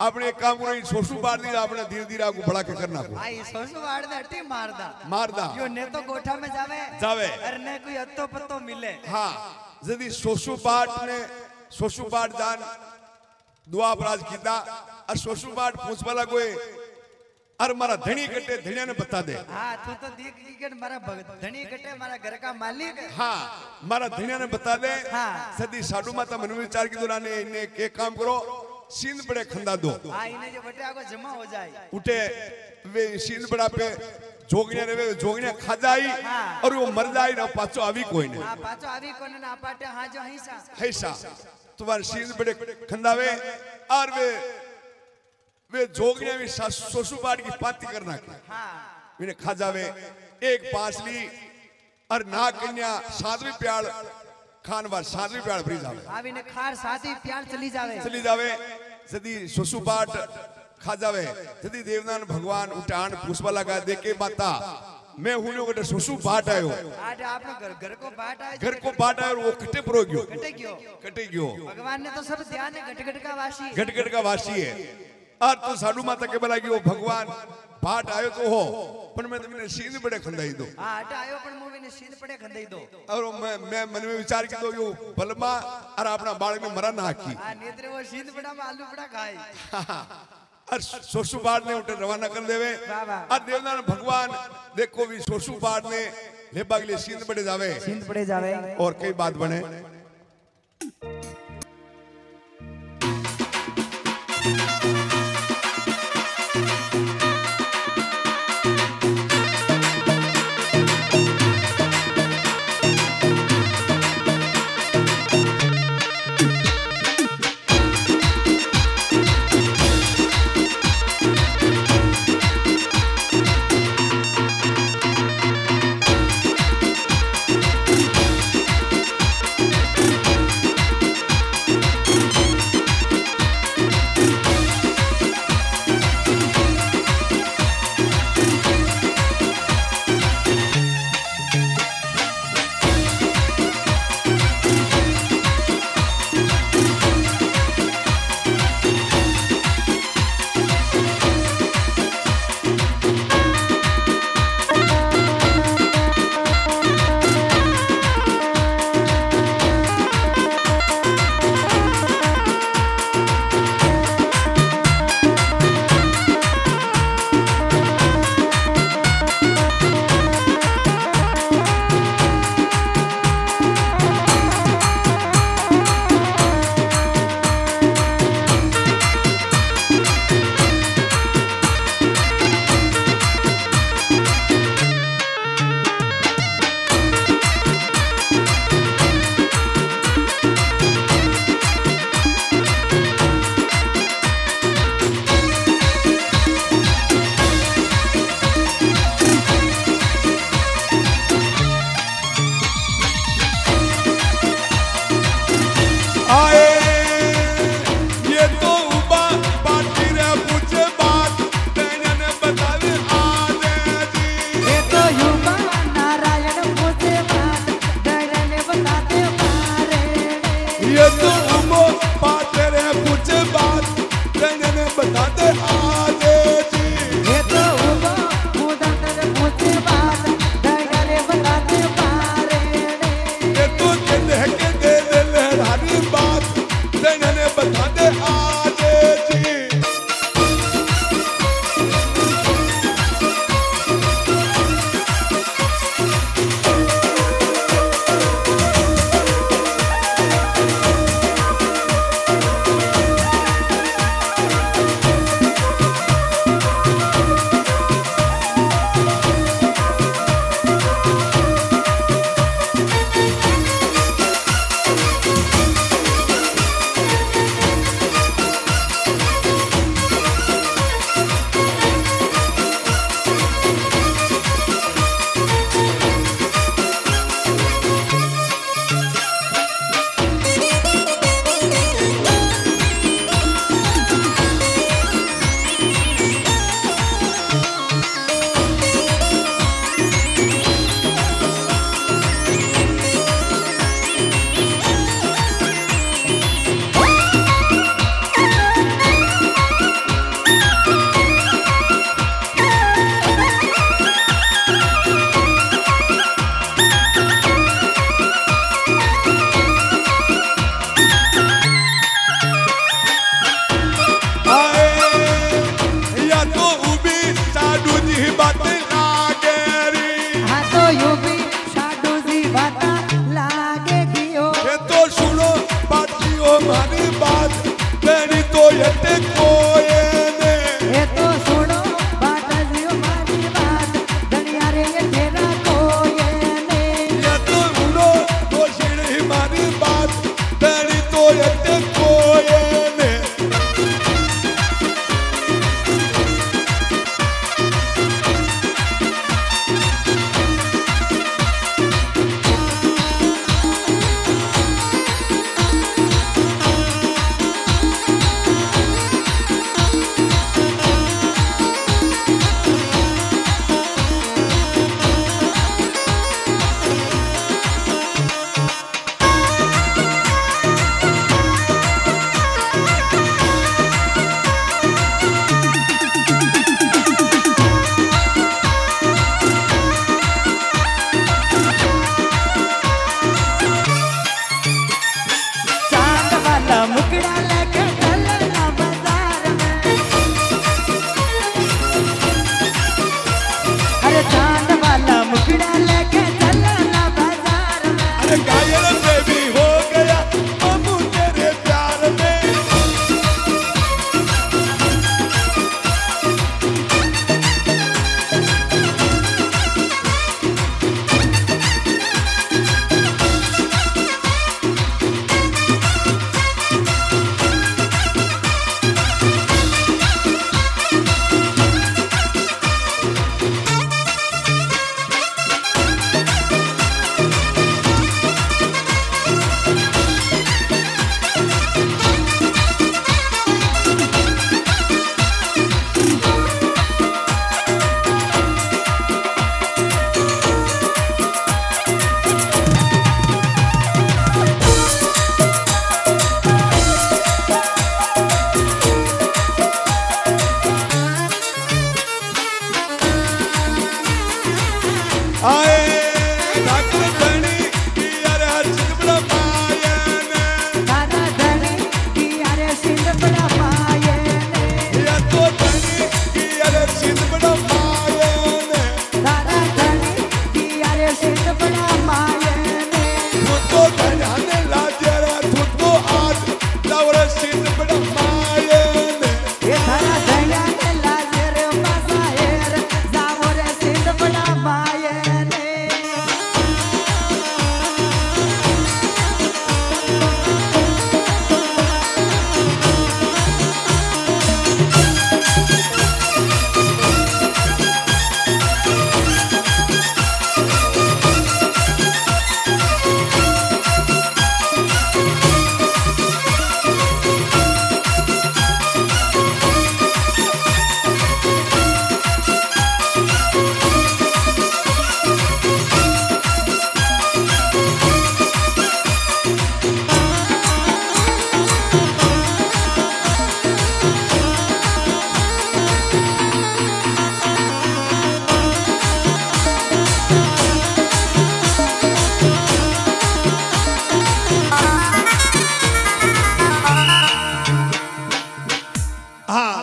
आपने एक काम करो सोसू बाड़ दी आपने धीरे धीरे आगू बढ़ा के करना को भाई सोसू बाड़ दे हटी मार दा यो ने तो गोठा में जावे अरे ने कोई अत्तो पत्तो मिले हाँ यदि सोसू बाड़ जान दुआ अपराध कीता और सोसू बाड़ पूछ वाला कोई और मारा धनी कटे धनिया ने बता दे हाँ तू तो देख ली के मारा धनी कटे मारा घर का मालिक हाँ मारा धनिया ने बता दे हाँ सदी साडू माता मन विचार की दौरान इन्हें के काम करो सींद बड़े खंदा दो हाँ इन्हें जो बटे आगो जमा हो जाए उठे वे सींद बड़ा पे जोगनिया खा जाई और वो मर जाई ना पाचो आवी कोई ने हाँ पाचो आवी कोई ना पाटे हाँ जो हैसा तुम्हारे सींद बड़े खंदावे और वे जोगनिया भी सोसुबाड़ की पाती करना के इन्हें खा जावे एक पासली और ना कन्या सातवीं प्याल खानवार सातवीं प्याल भरी जावे अब इन्हें खार सातवीं प्याल चली जावे सदी सोसुबाड़ खा जावे सदी देवनान भगवान उठान पुष्पा लगा दे के माता मैं हूँ लोग सोसु बाट आयो आज आपने घर को बाट आयो वो कटे परो गयो कटे गयो भगवान ने तो सब ध्यान है घट का वासी है और तो साडू माता के बोला वो भगवान बाट आयो तो हो पर मैं तुमने सींद बड़े खंदाई दो हां हट आयो पर मूवी ने सींद बड़े खंदाई दो और मैं मन में विचार की दो यो बलमा और अपना बालक में मरा ना की हां नेत्रे वो सींद बड़ा में आलू बड़ा खाए और सोसु बाड़ ने उठे रवाना कर देवे और देवनारायण भगवान देखो भी सोसु बाड़ ने लेबा के लिए सींद पड़े जावे और कई बात बने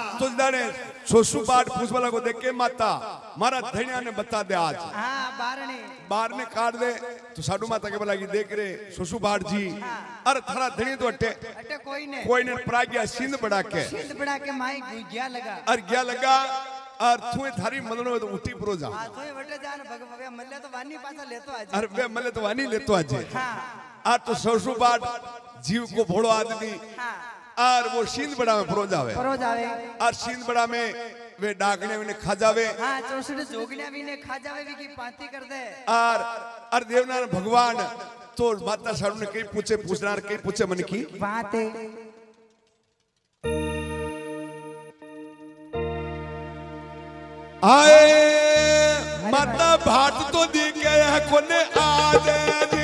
तो जाने सोसु बाट पूछवाला को देख के माता मारा धनिया ने बता दे आज हाँ बाहर ने काट दे तो साडू माता के बोला कि देख रे सोसु बाट जी अरे थारा धनी तो अट्टे कोई ने प्राज्ञा सिंध बढ़ा के माई गया लगा और गया लगा और तुए थारी मलनो तो उठी प्रो जा तोय वटे जान भगवे मल्ले तो वानी पासा लेतो आज अरे वे मल्ले तो वानी लेतो आज आ तो सोसु बाट जीव को भोड़ो आदमी और वो सिंध बड़ा में प्रो जावे और सिंध बड़ा में वे डाकने में खा जावे हां चोसड़े जोगने भी ने खा जावे भी की पांती कर दे और देवनारायण भगवान तो माता सारू ने कई पूछे मन की बात आए माता भाट तो दी गया है कोने आज जी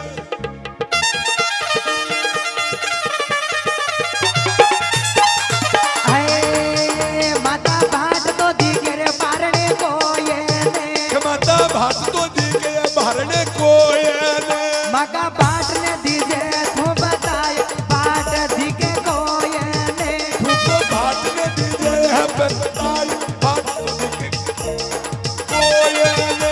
माता भाट तो दी गए बारने को ये ने माता भाट तो दी गया बारने को ये ने मगा भाट ने दीजे तू बताए भाट दी के को ये ने तू भाट ने दीजे है बताए भाट दी के को ये ने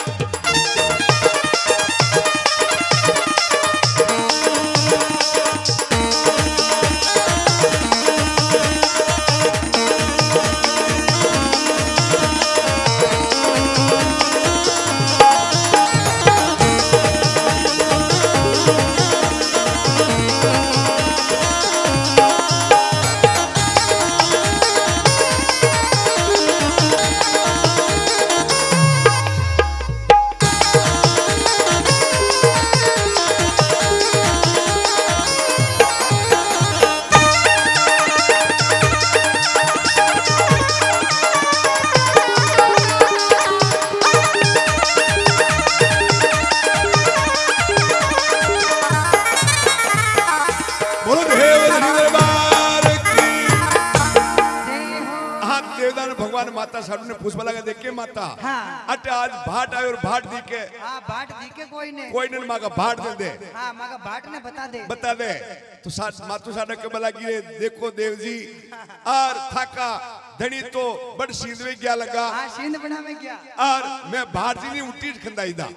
भगवान माता सारू ने पूछवा लगा देख के माता अटे आज भाट आयो और भाट दी के भाट दी के कोई ने मागा भाट दे मागा भाट ने बता दे तो मातु साडा के बला गिरे देखो देव जी और थाका धनी तो बड़ सींधवे गया लगा सींध बना में गया और मैं भाट जी ने उठी खंदाई दा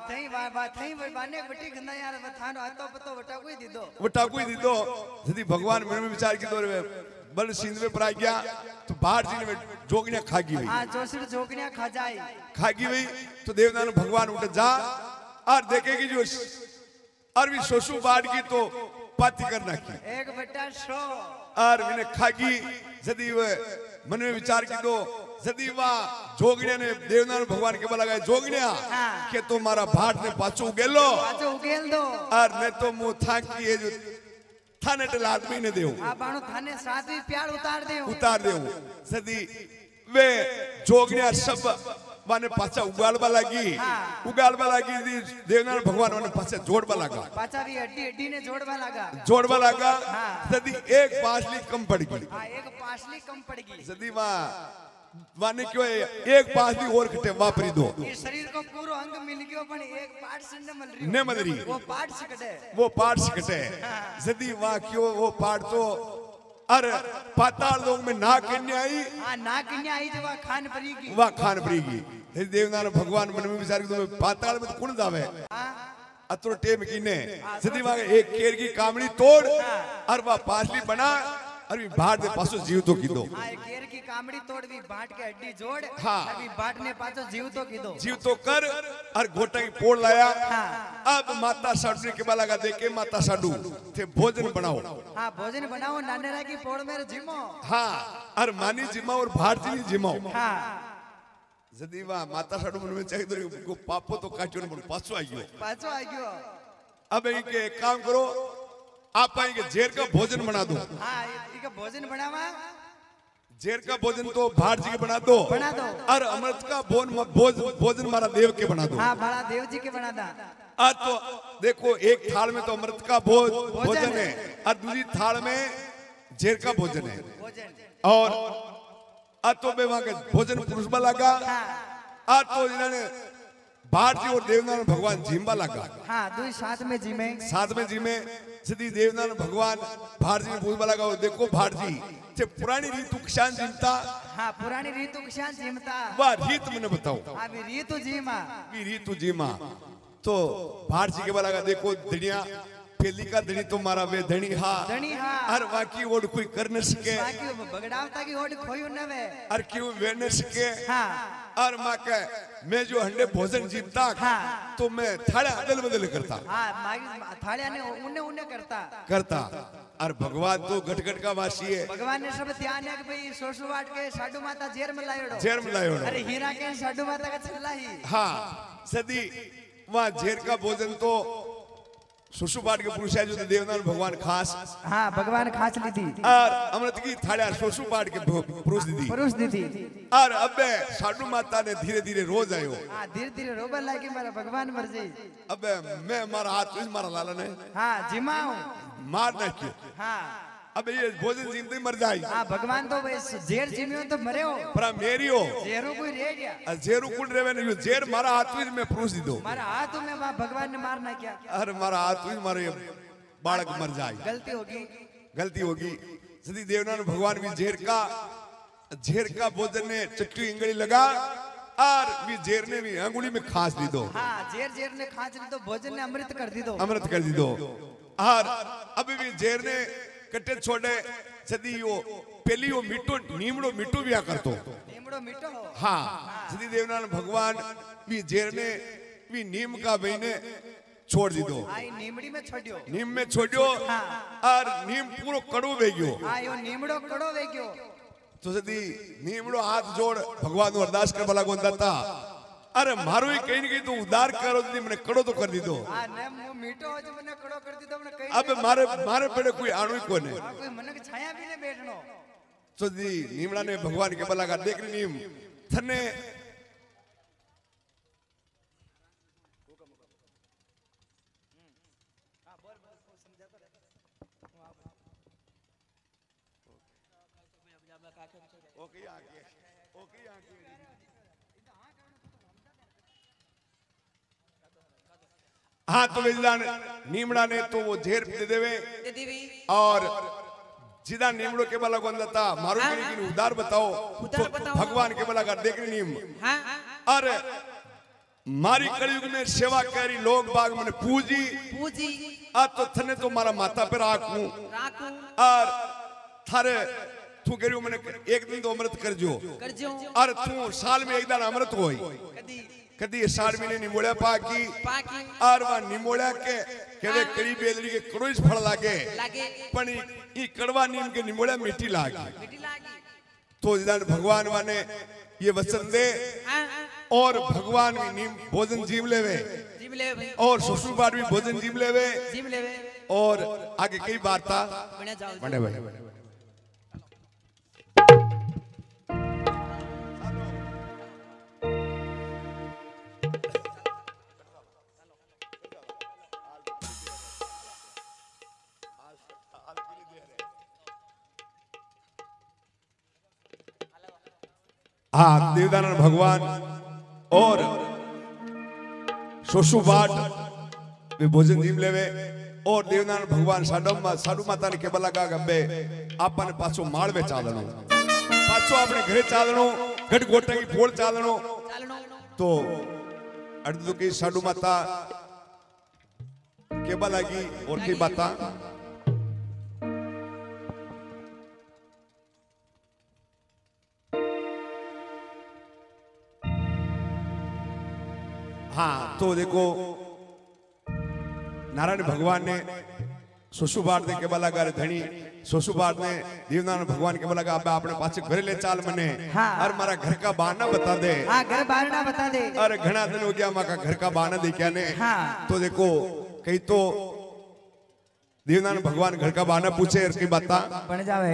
थई बाने बटी खंदा यार थानो आतो पतो वटा कोई दी दो यदि भगवान मन में विचार की दो बल सिंधवे पर आ गया तो बाहर जी ने जोगनिया खागी हुई जोसिर जोगनिया खागी हुई तो देवनारायण भगवान उठ जा और देखेगी जो अरवी सोसु बाढ़ की तो पाती करना की एक बट्टा शो और मैंने खागी यदि मन में विचार की दो यदि वहाँ जोगनिया ने देवनारायण भगवान के बोला गया जोगनिया के तो मारा भाट ने पाछो उगेल दो और मैं तो मुंह था की जो थाने टेल आदमी ने देऊ बाणो थाने साथ भी प्यार उतार देऊ सदी वे जोगनिया सब वाने पाछा उगालबा लगी देवनारायण भगवान वाने पाछा जोड़बा लगा पाछा भी हड्डी ने जोड़बा लगा सदी एक पासली कम पड़ गई सदी वाने क्यों एक पासली और कटे वापरी दो ये शरीर को पूरा अंग मिल गयो पण एक पार्ट से न मल रही वो पार्ट से कटे सदी वा क्यों वो पार्ट तो अरे पाताल लोग में ना कन्या आई जो वा खान परीगी देवनारायण भगवान मन में विचार की पाताल में तो कौन जावे अतरो टेम कीने सदी वा एक केर की कामड़ी तोड़ और वा पासली बना अरे भाट दे पासो जीव तो कीदो केर की कामड़ी तोड़ भी भाट के हड्डी जोड़ अभी भाट ने पासो जीव तो कर और घोटा की पोड़ लाया अब माता साडू ने के बाला का देखे माता साडू थे भोजन बनाओ भोजन बनाओ नानेरा की पोड़ में जिमो और मानी जिमा और भाट जी जिमाओ यदि वा माता साडू मन में चाहिए तो पापो तो काटियो ने पाछो आ गयो अब इनके एक काम करो आप आएंगे जेर का भोजन बना दो भोजन बनावा जेर का भोजन तो भाट जी के बना दो और अमृत का भोजन मारा देव के बना दो बड़ा देव जी के बना दा आज तो देखो एक थाल में तो अमृत का भोजन है और दूसरी थाल में जेर का भोजन है और आज तो मैं वहां के भोजन पुरुष लगा आज तो इन्होंने भाट जी और देवनारायण भगवान जीमबा लगा। हाँ दुई साथ में जी में सीधी देवनारायण भगवान भाट जी ने पूछवा लगा, देखो भाट जी जे पुरानी रीतु किसान जीमता। हाँ पुरानी रीतु किसान जीमता। वाह रीत मैंने बताओ। हाँ रीतु जीमा। तो भाट जी के बोला लगा, देखो धनिया पहली का धनी तो मारा वे धनी हर बाकी ओड कोई कर न सके, बगड़ावता की ओड खोई न वे और क्यों वे न सके। हाँ और माँ के मैं जो हंडे भोजन जीतता। हाँ तो मैं थाड़ा अदल बदल करता। हाँ थाड़िया ने उन्हें करता। और भगवान तो गटगट का वासी है। भगवान ने सब ध्यान है कि भाई सोसु वाट के साडू माता जेर में लायोड़ो। अरे हीरा के साडू माता का चला ही। हाँ सदी वहाँ जेर का भोजन तो सोसुपाट के पुरुष है जो देवनारायण भगवान खास। हाँ भगवान खास ली थी। और अमृत की थालिया सोसुपाट के पुरुष दी थी। और अब साडू माता ने धीरे धीरे रोज आयो। हाँ धीरे धीरे रोबल लागी मारा भगवान मर जाई। अब मैं मारा हाथ मारा लाला ने। हाँ जिमाओ मार ना क्यों। हाँ अब ये भोजन जीते मर जाए। हाँ भगवान तो जेर जिमियो तो मरे हो। पर मेरी हो जेरू कोई रे गया। जेरू कुल रेवे नहीं जेर मारा हाथ में पुरुष दी दो। मारा हाथ में भगवान ने मारना क्या। अरे मारा हाथ मारे बालक मर जाए। गलती होगी। सदी देवनारायण भगवान भी जेर का भोजन ने चट्टी इंगली लगा और भी जेर ने भी अंगुली में खांस ली दो। हाँ जेर ने खांस ली दो भोजन ने अमृत कर दी दो। और अभी भी जेर ने कट्टे छोड़े सदी यो पहली वो नीमड़ो मिट्टू भी कर तो। हाँ सदी देवनारायण भगवान भी जेर ने भी नीम का बहने छोड़ दी दो। नीम में छोड़ियो। और नीम पूरो कड़ो वेग्यो। तो सदी नीमड़ो हाथ जोड़ भगवान को अरदास कर भला गोंदा था। अरे मारो ही कहीं नहीं तो उदार करो दी मैंने कड़ो तो कर दी दो। अब मारे पेड़े कोई आणु ही कोने। तो दी नीमड़ा ने भगवान के भला का देख नीम थने हाँ तो नीमड़ा ने तो वो झेर दे देवे। और जिदा नीमड़ो के बला को था मारो की उदार बताओ। तो भगवान के बला का देख नीम। अरे मारी कलयुग में सेवा करी लोग बाग मैंने पूजी। तो थने तो मारा माता पे राखूं। और थारे तू करियो मैंने एक दिन तो अमृत कर जो। और तू साल में एक दिन अमृत होई। कदी 7 महीने निमोड़ा पाकी। और वह निमोड़ा के केवे कड़ी बेलरी के कड़ोइस फल लागे। पण ई कड़वा नीम के निमोड़ा मिट्टी लागी। तो जिदान भगवान वाने ये वचन दे। और भगवान भी नीम भोजन जीव लेवे। और ससुरबार भी भोजन जीव लेवे। और आगे कई बार था बने भाई। हाँ देवदानंद भगवान और सोसुबाट वे भोजन जीव लेवे। और देवदानंद भगवान साडू माता ने केबल लगा गब्बे आपने पाछो माळवे चालनो। पाछो अपने घरे चालनो गढ़ गोटा की फोड़ चालनो। तो अर्धु की साडू माता केबल लगी और की बाता। हाँ तो देखो नारायण भगवान ने सोसुबार ने के बलागार धनी सोसुबार ने देवनारायण भगवान के बलागा अब अपने पास घरे ले चाल मने। और मारा घर का बहाना बता दे। हाँ घर बहाना बता दे। अरे घना दिन हो गया माँ का घर का बहाना दे क्या ने। तो देखो कहीं तो देवनारायण भगवान घर का बहाना पूछे और की बता बन जावे।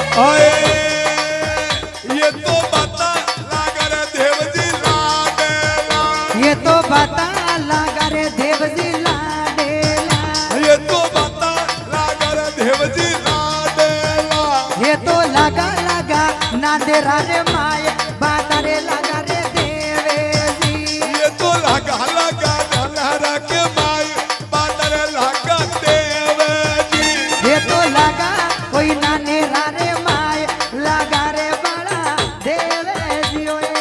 आए ये तो बता लागर देवजी लाडेला, ये तो बता लागर देवजी लाडेला, ये तो बता लागर देवजी लाडेला, ये तो लगा लगा नांदेरा रे माय बाता रे लगा रे देवेजी, ये तो लगा लगा नांदेरा के माय बाता रे लगा देवजी, ये तो लगा कोई नानेरा रे माय लगा रे बड़ा देवेजी ओए।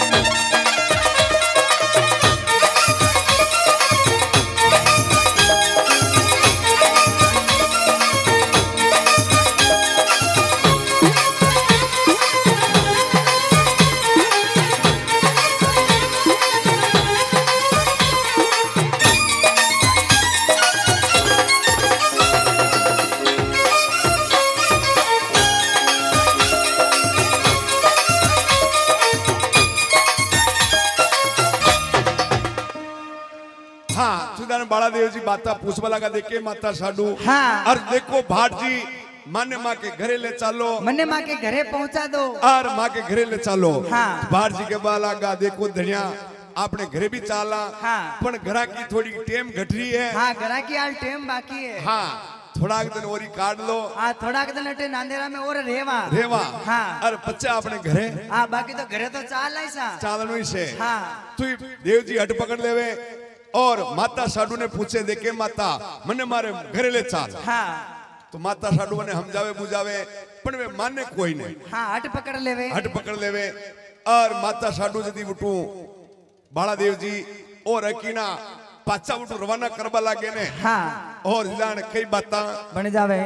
हाँ सुदान बाला देव जी बाता पूछवा लगा देखे माता साडू हाँ। और देखो भाट जी माने माँ के घरे ले चालो, मन्ने माँ के घरे पहुंचा दो और माँ के घरे ले चालो। हाँ। भाट जी के बाला गा देखो धनिया आपने घरे भी चाला, हाँ। पण घरा की थोड़ी टेम घट रही है। हाँ घरा की हाल टेम बाकी है। हाँ थोड़ा दिन और काट लो। हाँ थोड़ा के दिन अटे नांदेरा में और रेवा रेवा हाँ। और बच्चा अपने घरे हाँ बाकी तो घरे तो चाल ऐसा चालन से हाँ। तू देव जी हट पकड़ लेवे और माता साडू ने पूछे देखे माता मने मारे घरे ले चाल। हाँ तो माता साडू ने समझावे बुझावे पण वे माने कोई नहीं। हाँ हट पकड़ लेवे हट पकड़ लेवे और माता साडू जदी उठू बाला देव जी और अकीना पाचा उठू रवाना करवा लागे ने। हाँ और जान कई बाता बन जावे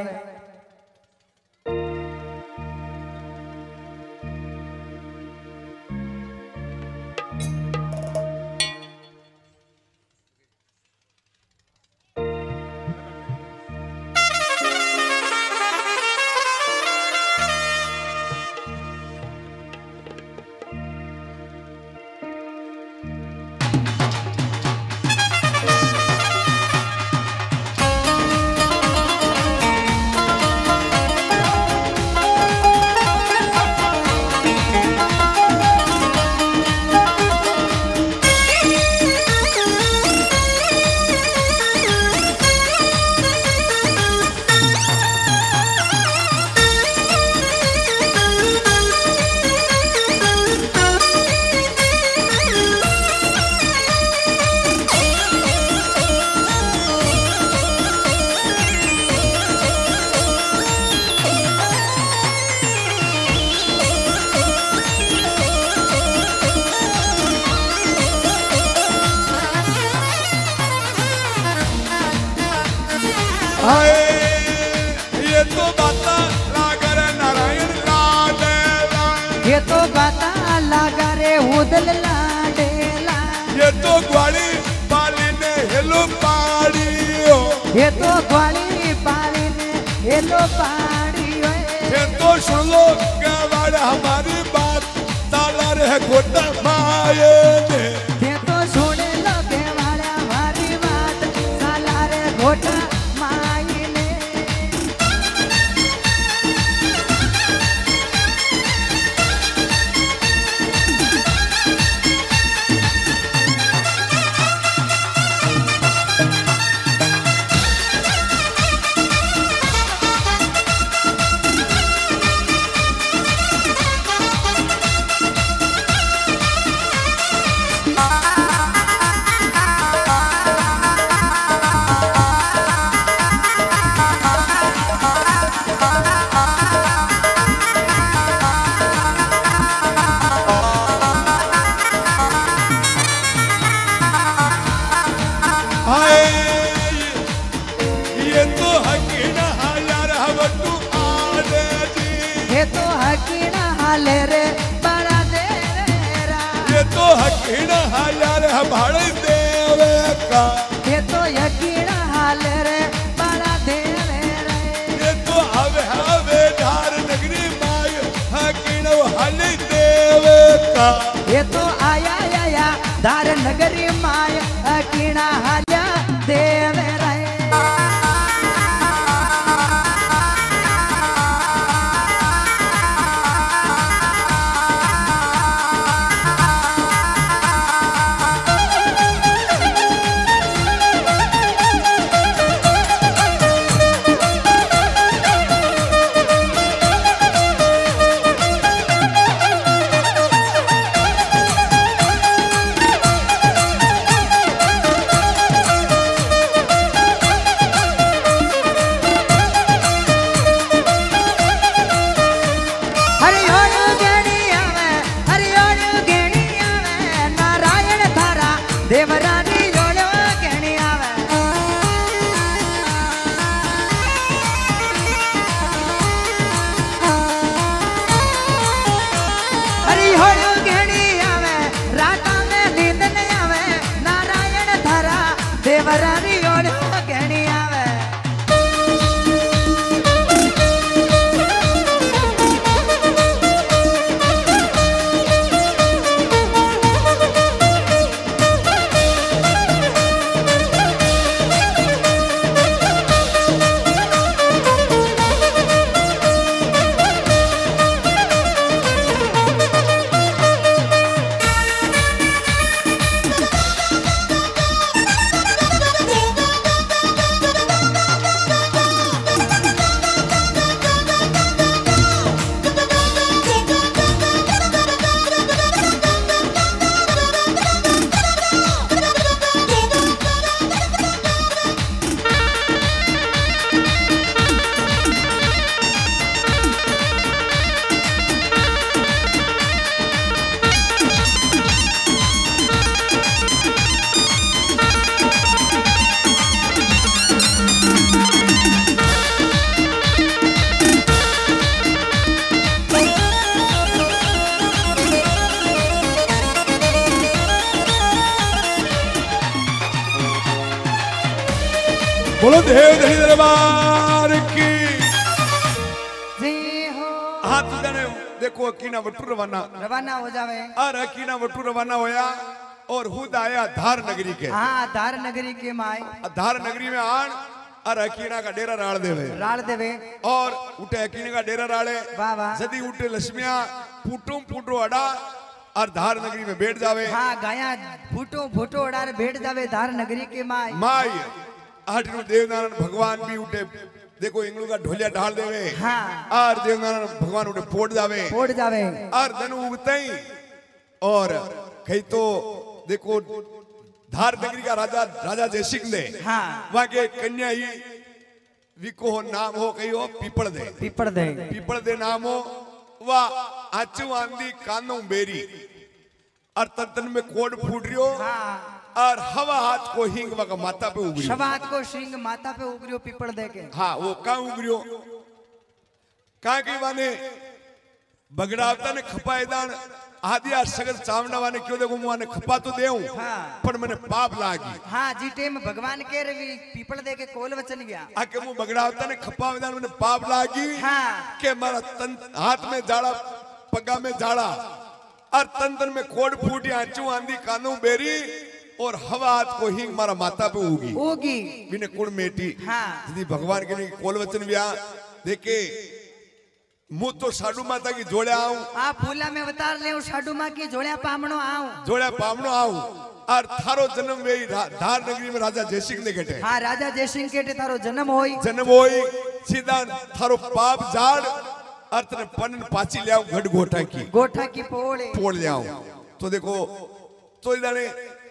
हाय ये तो बाता लागर नारायण लाडेला, ये तो बाता लगा रे उदल लाडेला, ये तो ग्वाली पाली ने हेलो पाड़ियो, ये तो ग्वाली पाली ने हेलो पाड़ी ये तो सुन लो गवाड़ हमारी बात ताला रह गोटा माये ने। ये तो छोड़े लोगे वाला हमारी बात साला रे घोटा माई ने हाय ये तो हकीना हजार हवटू आले जी, ये तो हकीना हाले रे बड़ा देरा ये तो हकीना हजार हमारे देवे का, ये तो यकीना हाले रे बड़ा देरा ये तो हवे धार नगरी माय हकीना हाली देवे का, ये तो आया आया धार नगरी माय हकीना हाल्या देवे रे देवरानी जोड़ो कहनी आवे हरी होड़ो कहनी आवे राता में नींद नहीं आवे नारायण धारा देवरानी जोड़ो कहनी आवे बोलो देव धनी दरबार की जी हो हाथ जाने देखो अकीना वटू रवाना रवाना हो जावे और अकीना वटू रवाना होया और हुद आया धार नगरी के हाँ धार नगरी के माय धार नगरी में आन और अकीना का डेरा राड़ देवे राड़ देवे और उठे अकीने का डेरा राड़े वाह वाह जदी उठे लक्ष्मिया फूटो अड़ा और धार नगरी में बैठ जावे हाँ गाया फूटो फूटो अड़ार बैठ जावे धार नगरी के माय माई आठनु देवनारायण भगवान भी उठे देखो इंगलू का ढोलिया ढाल देवे हाँ और देवनारायण भगवान उठे पोड़ जावे और धनु उगते ही और कहीं तो देखो धार नगरी का राजा जयसिंह दे हाँ वहां के कन्या ही विको हो नाम हो कहीं हो पीपड़ दे नाम हो वह आचू आंधी कानों बेरी और तन में कोड फूट रियो हाँ और हवा हाथ को हिंग वका माता पे उगरियो हवा हाथ को सिंग माता पे उगरियो पीपड़ दे के हाँ वो का उगरियो का के वाने बगड़ावता ने खपाए दान आदिया सगर चावना वाने क्यों देखो मुआने खपा तो देऊं हाँ पर मैंने पाप लागी हाँ जी टेम भगवान के रवि पीपड़ दे के कोल वचन गया आके मु बगड़ावता ने खपा दान मैंने पाप लागी हाँ के मारा तन हाथ में जाड़ा पगा में जाड़ा और तन में कोड फूटी आंचू आंधी कानों बेरी और हवा हाथ को हिंग मारा माता पे उगी बिने कुण मेटी हाँ यदि भगवान के लिए कोल वचन व्या देखे मु तो साडू माता की जोड़े आऊं आ फूला में अवतार ले साडू मां की जोड़िया पामणो आऊं और थारो जन्म वे धार नगरी में राजा जयसिंह ने गेटे हाँ राजा जयसिंह के थारो जन्म होई सीधा थारो पाप झाड़ और तने पन पाची ले आऊं गढ़ गोठा की पोड़ ले आऊं तो देखो तो इधर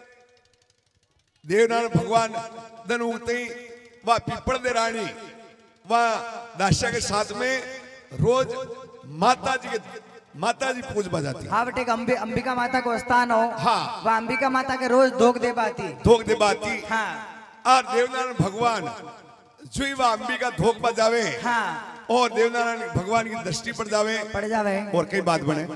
देवनारायण भगवान धन उगते ही वह पीपड़ दे रानी वह दाशा के साथ में रोज माता जी पूज बजाती हाँ बेटे अंबिका माता को स्थान हो हाँ वह अंबिका माता के रोज धोख दे बाती हाँ और देवनारायण भगवान जुई वह अंबिका धोख बजावे हाँ और देवनारायण भगवान की दृष्टि पड़ जावे और कई बात बने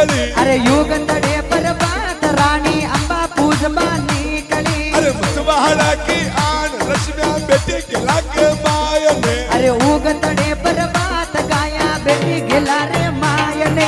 गली अरे युगंधड़े पर बात रानी अंबा पूजबा निकली अरे मतवाड़ा की आन रश्मिया बेटी गिला के मायने अरे युगंधड़े पर बात गाया बेटी गिला रे मायने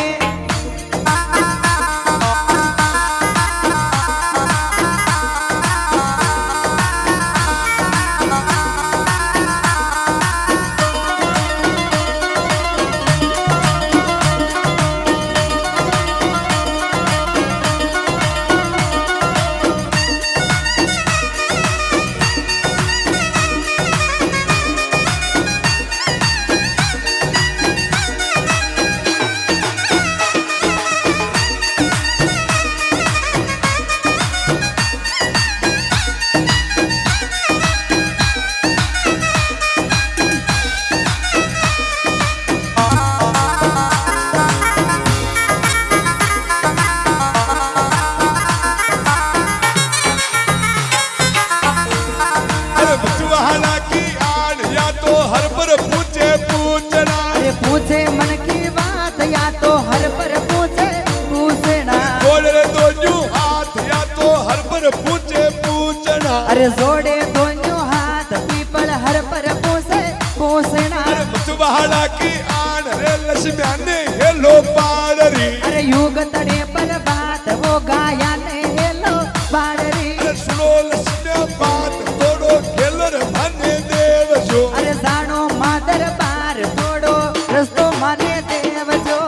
पूछे मन की बात या तो हर पर पूछे पूछना बोल रे दोनों हाथ या तो हर पर पूछे पूछना अरे जोड़े दोनों हाथ पीपल हर पर पूछे पूछना अरे मतवाड़ा की आन रे लक्ष्मिया ने हेलो पाड़री अरे युगंधड़े पर बात वो गाया ने हेलो पाड़री अरे सुनो लक्ष्मिया बात तोड़ो गेलर माने देव जो अरे जानो मादर बार तोड़ो रस्तो माने देव जो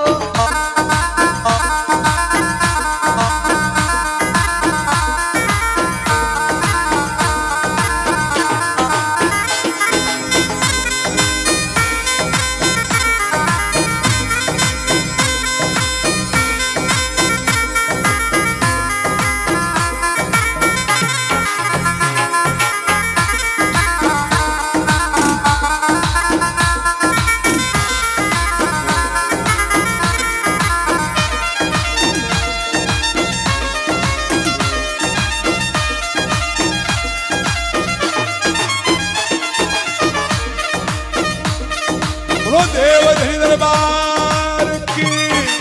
बोलो देव धनी दरबार की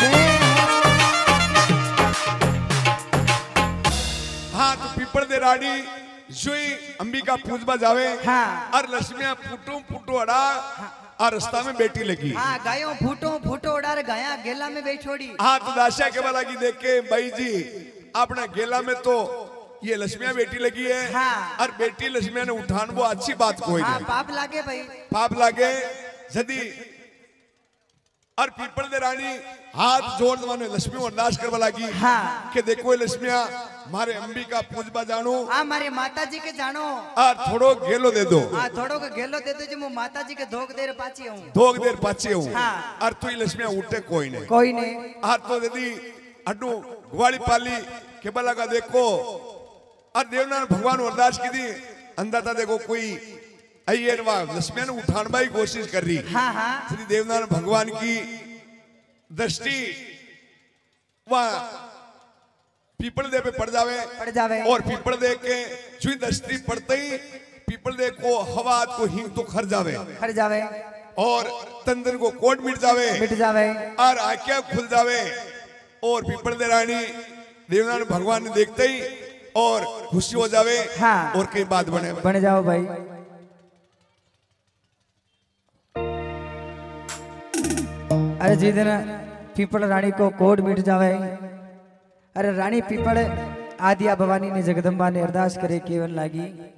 हाँ तो पीपल दे रानी जुई अंबिका पूजबा जावे हाँ। और लक्ष्मिया फूटो अड़ा और रास्ता में बेटी लगी हाँ गायों फूटो उड़ार गाया गेला में बैठोड़ी हाँ तो दासिया के बाला की देख के भाई जी अपना गेला में तो ये लक्ष्मिया बेटी लगी है हाँ। और बेटी लक्ष्मिया ने उठान वो अच्छी बात कोई हाँ नहीं पाप लागे भाई पाप लागे जदी और पीपल दे रानी हाथ जोड़ माने लक्ष्मी अरदास करवा लगी हाँ। कि देखो लक्ष्मिया मारे अंबिका पूजबा जानो हाँ मारे माता जी के जानो और थोड़ो गेलो दे दो हाँ थोड़ो का गेलो दे दो जो मैं माता जी के धोक देर पाची हूँ थोक देर पाचे हूँ हाँ। और तू लक्ष्मिया उठे कोई नहीं कोई नहीं और तो यदि अड्डू गुवाड़ी पाली के बला का देखो और देवनारायण भगवान अरदास की दी अंदर था देखो कोई अय्यर वाह लक्ष्मी ने उठाने की कोशिश कर रही हाँ हाँ श्री देवनारायण भगवान की दृष्टि वह पीपल दे पे पड़ जावे और पीपल दे के जो दृष्टि पड़ते ही पीपल दे को हवा को हिंग तो खर जावे और तंदन को कोट मिट जावे और आँखें खुल जावे और पीपल दे रानी देवनारायण भगवान ने देखते ही और खुशी हो जावे हाँ। और कई बात बने जाओ भाई अरे जी दिन पीपल रानी को कोड मिट जावे अरे रानी पीपल आदिया भवानी ने जगदम्बा ने अरदास करे केवल लागी